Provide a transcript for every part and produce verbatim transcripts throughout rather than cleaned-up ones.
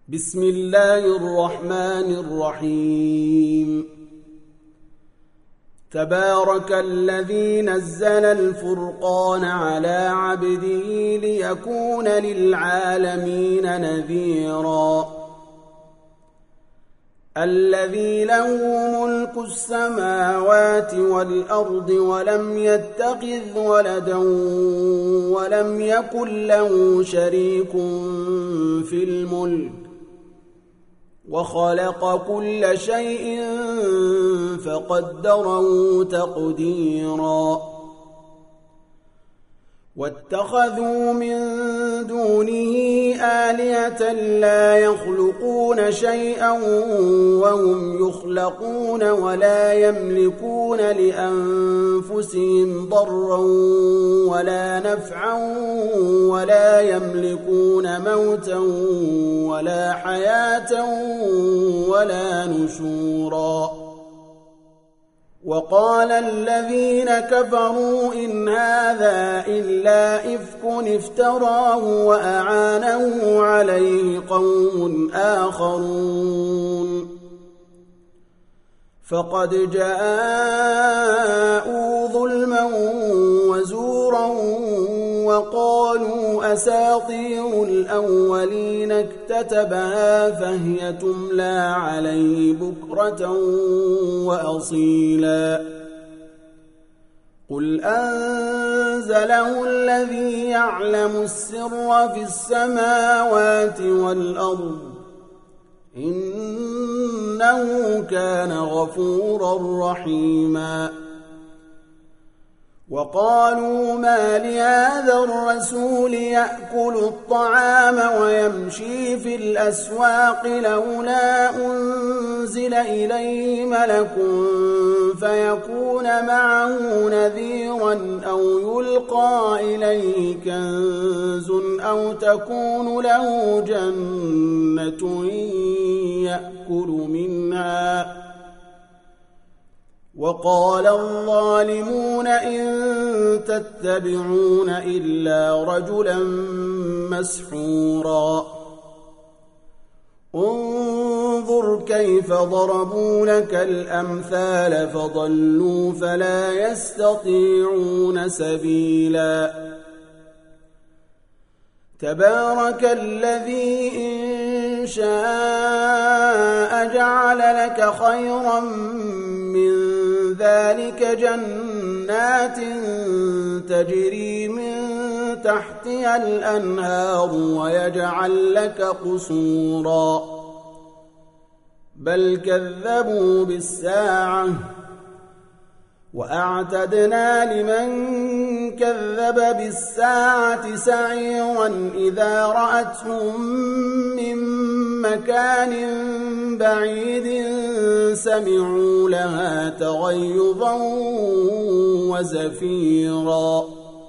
بسم الله الرحمن الرحيم تبارك الذي نزل الفرقان على عبده ليكون للعالمين نذيرا الذي له ملك السماوات والأرض ولم يتخذ ولدا ولم يكن له شريك في الملك وخلق كل شيء فقدره تقديرا واتخذوا من دونه آلهة لا يخلقون شيئا وهم يخلقون ولا يملكون لأنفسهم ضرا ولا نفعا ولا يملكون موتا ولا حياة ولا نشورا وقال الذين كفروا إن هذا إلا إفك افتراه وأعانه عليه قوم آخرون فقد جاءوا ظلما وزورا وقالوا أساطير الأولين اكتتبها فهي تملى عليه بكرة وأصيلا قل أنزله الذي يعلم السر في السماوات والأرض إنه كان غفورا رحيما وقالوا ما لهذا الرسول يأكل الطعام ويمشي في الأسواق لولا أنزل إليه ملك فيكون معه نذيرا أو يلقى إليه كنز أو تكون له جنة يأكل منها وقال الظالمون إن تتبعون إلا رجلا مسحورا انظر كيف ضربوا لك الأمثال فضلوا فلا يستطيعون سبيلا تبارك الذي إن شاء جعل لك خيرا من ذلك جنات تجري من تحتها الأنهار ويجعل لك قصورا بل كذبوا بالساعة وأعتدنا لمن كذب بالساعة سعيرا إذا رأتهم من مكان بعيد سمعوا لها تغيظا وزفيرا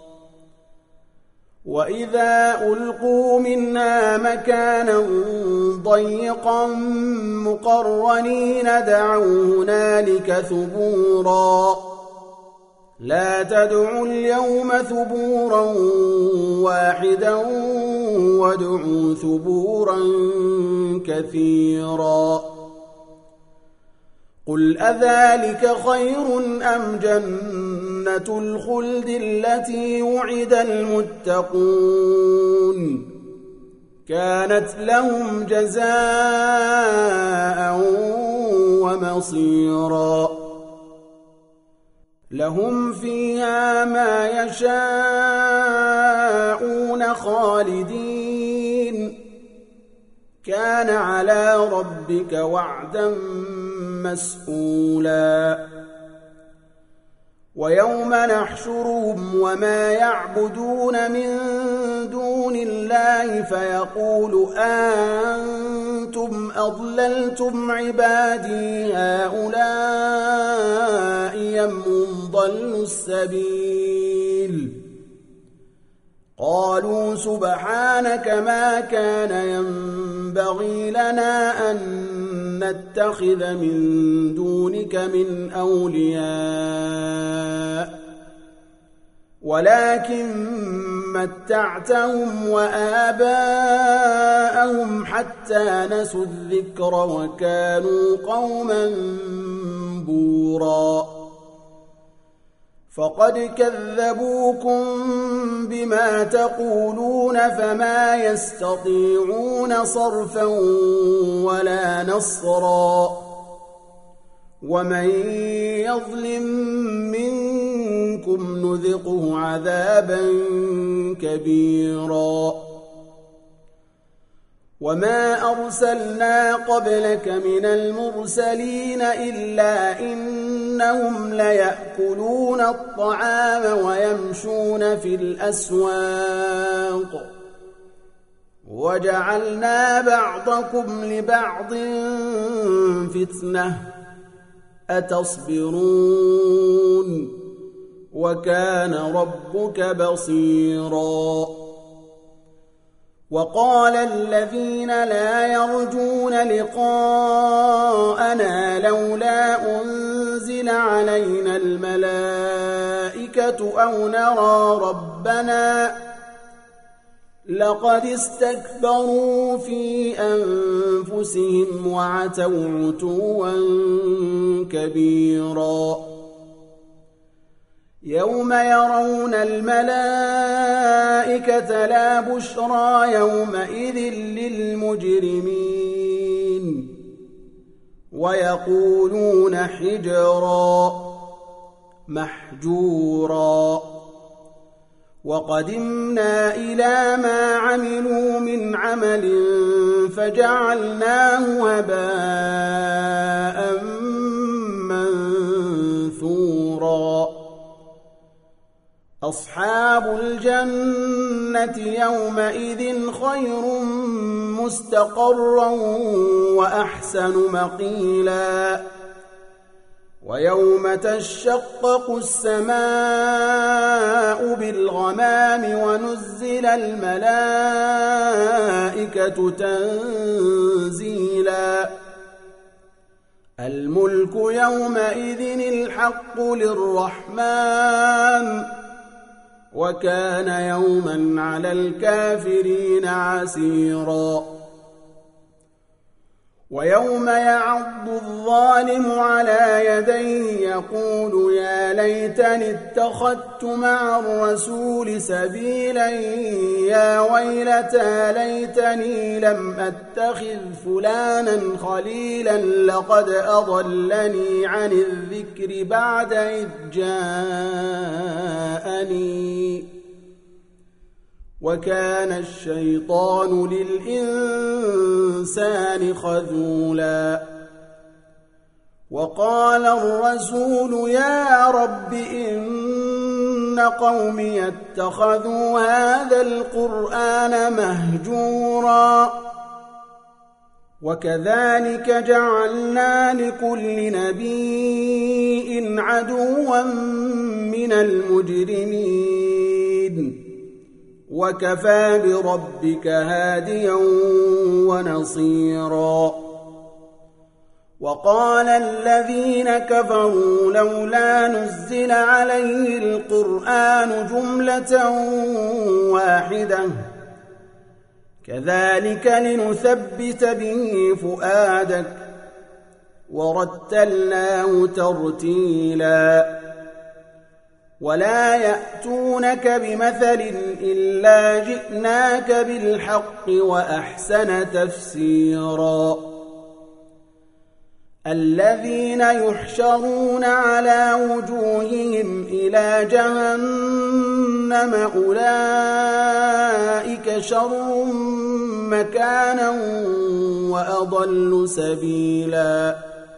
وإذا ألقوا منها مكانا ضيقا مقرنين دعوا هنالك ثبورا لا تدعوا اليوم ثبورا واحدا وادعوا ثبورا كثيرا قل أذلك خير أم جنة الخلد التي وعد المتقون كانت لهم جزاء ومصيرا لهم فيها ما يشاءون خالدين كان على ربك وعدا مسئولا ويوم نحشرهم وما يعبدون من دون الله فيقول أنتم أضللتم عبادي هؤلاء أم ضلوا السبيل قالوا سبحانك ما كان ينبغي لنا أن نتخذ من دونك من أولياء ولكن متعتهم وآباءهم معهم حتى نسوا الذكر وكانوا قوما بورا فقد كذبوكم بما تقولون فما يستطيعون صرفا ولا نصرا ومن يظلم منكم نذقه عذابا كبيرا وما أرسلنا قبلك من المرسلين إلا إنهم ليأكلون الطعام ويمشون في الأسواق وجعلنا بعضكم لبعض فتنة أتصبرون وكان ربك بصيرا وقال الذين لا يرجون لقاءنا لولا أنزل علينا الملائكة أو نرى ربنا لقد استكبروا في أنفسهم وعتوا عتوا كبيرا يوم يرون الملائكة لا بشرى يومئذ للمجرمين ويقولون حجرا محجورا وقدمنا إلى ما عملوا من عمل فجعلناه هباء منثورا أصحاب الجنة يومئذ خير مستقرا وأحسن مقيلا ويوم تشقق السماء بالغمام ونزل الملائكة تنزيلا الملك يومئذ الحق للرحمن وكان يوما على الكافرين عسيرا ويوم يعض الظالم على يديه يقول يا ليتني اتخذت مع الرسول سبيلا يا ويلتى ليتني لم أتخذ فلانا خليلا لقد أضلني عن الذكر بعد إذ جاءني وكان الشيطان للإنسان خذولا وقال الرسول يا رب إن قومي اتخذوا هذا القرآن مهجورا وكذلك جعلنا لكل نبي عدوا من المجرمين وكفى بربك هاديا ونصيرا وقال الذين كفروا لولا نزل عليه القرآن جملة واحدة كذلك لنثبت به فؤادك ورتلناه ترتيلا ولا يأتونك بمثل إلا جئناك بالحق وأحسن تفسيرا الذين يحشرون على وجوههم إلى جهنم أولئك شر مكانا وأضل سبيلا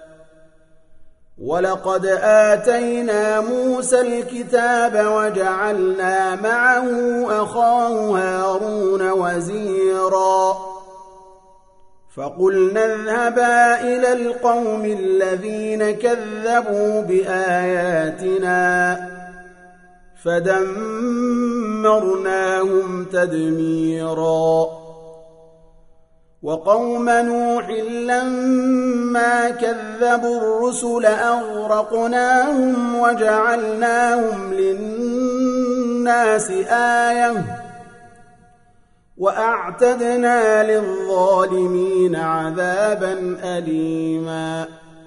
ولقد آتينا موسى الكتاب وجعلنا معه أخاه هارون وزيرا فقلنا اذهبا إلى القوم الذين كذبوا بآياتنا فدمرناهم تدميرا وقوم نوح لما كذبوا الرسل أغرقناهم وجعلناهم للناس آية وأعتدنا للظالمين عذابا أليما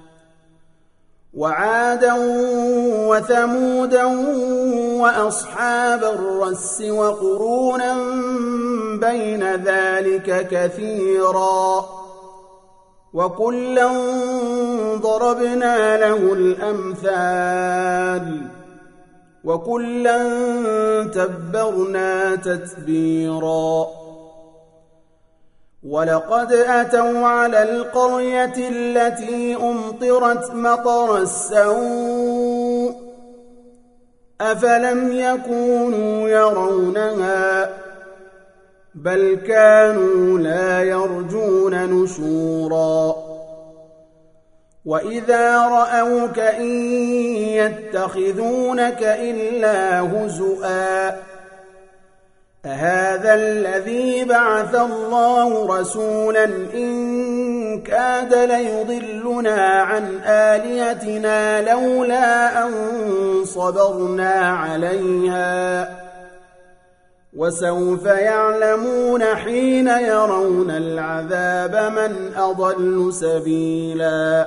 وعادا وثمودا وأصحاب الرس وقرونا بين ذلك كثيرا وكلا ضربنا له الأمثال وكلا تبرنا تتبيرا ولقد أتوا على القرية التي أمطرت مطر السوء أفلم يكونوا يرونها بل كانوا لا يرجون نشورا وإذا رأوك إن يتخذونك إلا هزؤا أهذا الذي بعث الله رسولا إن كاد ليضلنا عن آلهتنا لولا أن صبرنا عليها وسوف يعلمون حين يرون العذاب من أضل سبيلا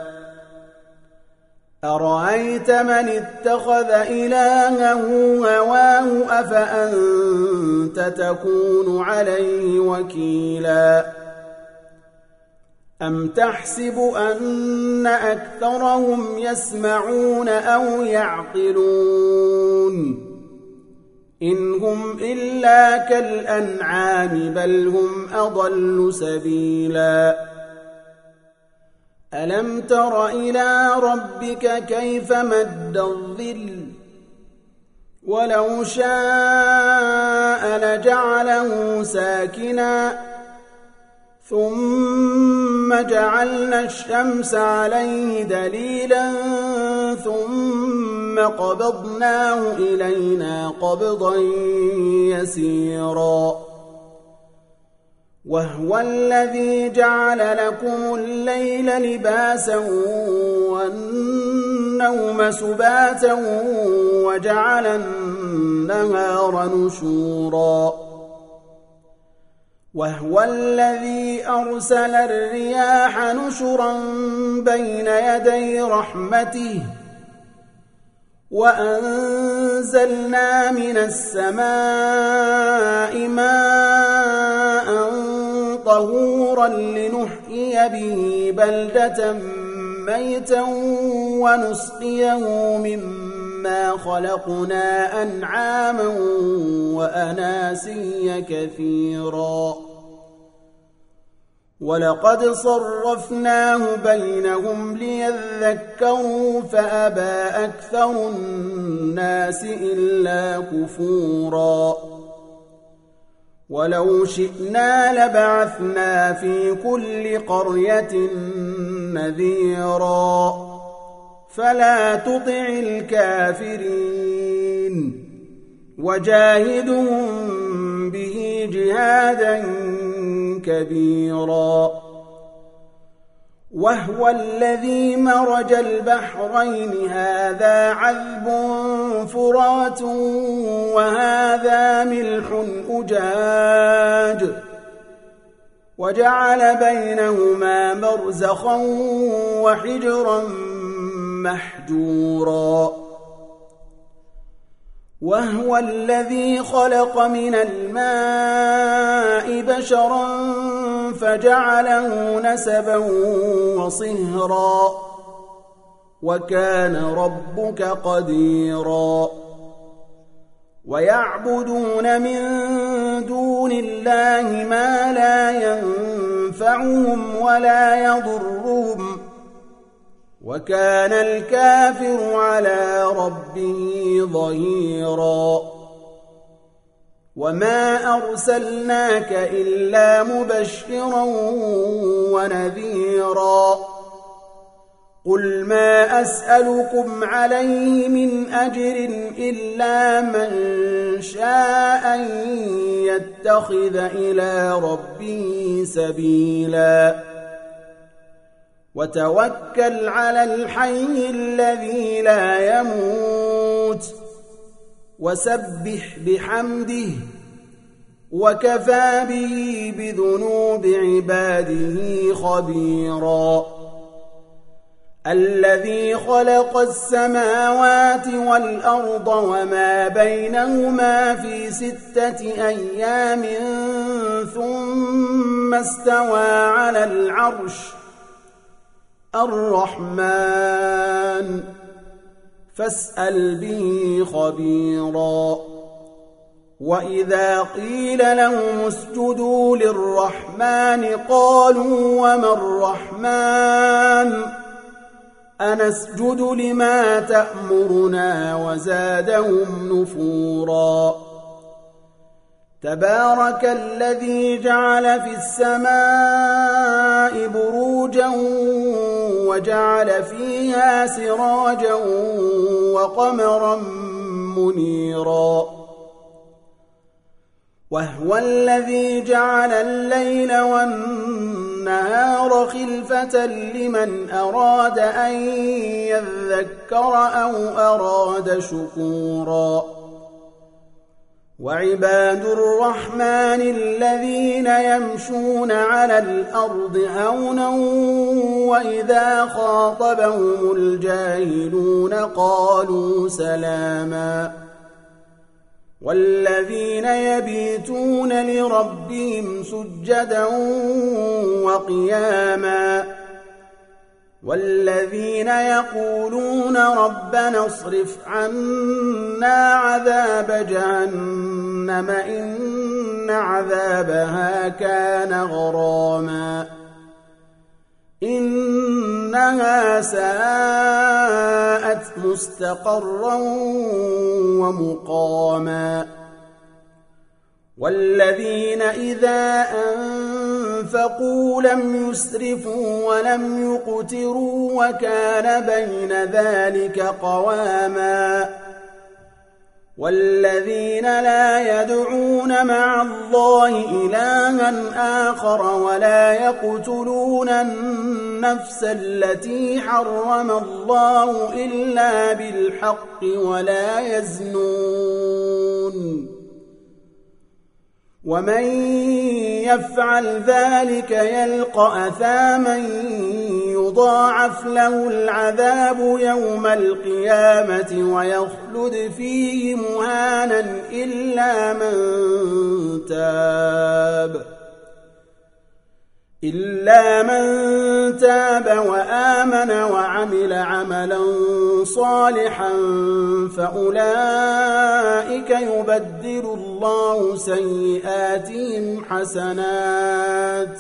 أرأيت من اتخذ إلهه هواه أفأنت تكون عليه وكيلا أم تحسب أن أكثرهم يسمعون أو يعقلون إن هم إلا كالأنعام بل هم أضل سبيلا ألم تر إلى ربك كيف مد الظل ولو شاء لجعله ساكنا ثم جعلنا الشمس عليه دليلا ثم قبضناه إلينا قبضا يسيرا وهو الذي جعل لكم الليل لباسا والنوم سباتا وجعل النهار نشورا وهو الذي أرسل الرياح نشرا بين يدي رحمته وأنزلنا من السماء ماء طهورا لنحيي به بلدة ميتا ونسقيه مما خلقنا أنعاما وأناسيا كثيرا ولقد صرفناه بينهم ليذكروا فأبى أكثر الناس إلا كفورا ولو شئنا لبعثنا في كل قرية نذيرا فلا تطع الكافرين وجاهدهم به جهادا كبيرا وهو الذي مرج البحرين هذا عذب فرات وهذا ملح أجاج وجعل بينهما برزخا وحجرا محجورا وهو الذي خلق من الماء بشرا فجعله نسبا وصهرا وكان ربك قديرا ويعبدون من دون الله ما لا ينفعهم ولا يضرهم وكان الكافر على ربه ظهيرا وما أرسلناك إلا مبشرا ونذيرا قل ما أسألكم عليه من أجر إلا من شاء أن يتخذ إلى ربه سبيلا وتوكل على الحي الذي لا يموت وسبح بحمده وكفى به بذنوب عباده خبيرا الذي خلق السماوات والأرض وما بينهما في ستة أيام ثم استوى على العرش الرحمن فاسأل به خبيرا وإذا قيل لهم اسجدوا للرحمن قالوا وما الرحمن أنسجد لما تأمرنا وزادهم نفورا تبارك الذي جعل في السماء بروجا وجعل فيها سراجا وقمرا منيرا وهو الذي جعل الليل والنهار خلفة لمن أراد أن يذكر أو أراد شكورا وعباد الرحمن الذين يمشون على الأرض هونا وإذا خاطبهم الجاهلون قالوا سلاما والذين يبيتون لربهم سجدا وقياما والذين يقولون ربنا اصرف عنا عذاب جهنم إن عذابها كان غراما إنها ساءت مستقرا ومقاما والذين إذا أنفقوا لم يسرفوا ولم يقتروا وكان بين ذلك قواما والذين لا يدعون مع الله إلها آخر ولا يقتلون النفس التي حرم الله إلا بالحق ولا يزنون ومن يفعل ذلك يلقى أثاما يضاعف له العذاب يوم القيامة ويخلد فيه مهانا إلا من تاب إلا من تاب وآمن وعمل عملا صالحا فأولئك يبدل الله سيئاتهم حسنات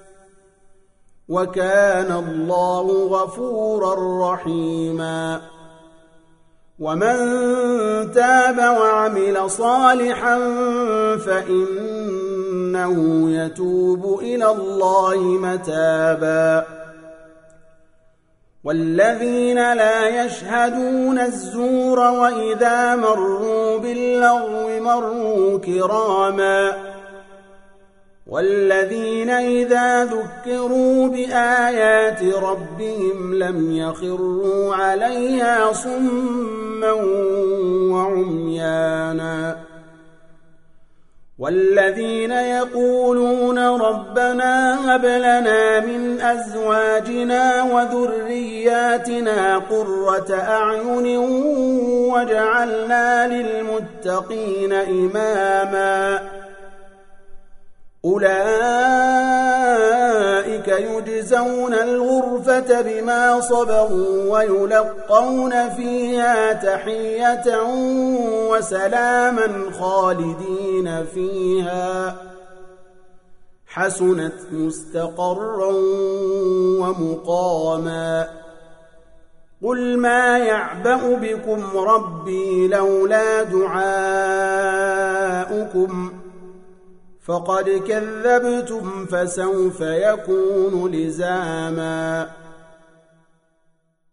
وكان الله غفورا رحيما ومن تاب وعمل صالحا فإنه يتوب إلى الله متابا والذين لا يشهدون الزور وإذا مروا باللغو مروا كراما والذين إذا ذكروا بآيات ربهم لم يخروا عليها صما وعميانا والذين يقولون ربنا هب لنا من أزواجنا وذرياتنا قرة أعين واجعلنا للمتقين إماما أولئك يجزون الغرفة بما صبروا ويلقون فيها تحية وسلاما خالدين فيها حسنت مستقرا ومقاما قل ما يعبأ بكم ربي لولا دعاؤكم فقد كذبتم فسوف يكون لزاما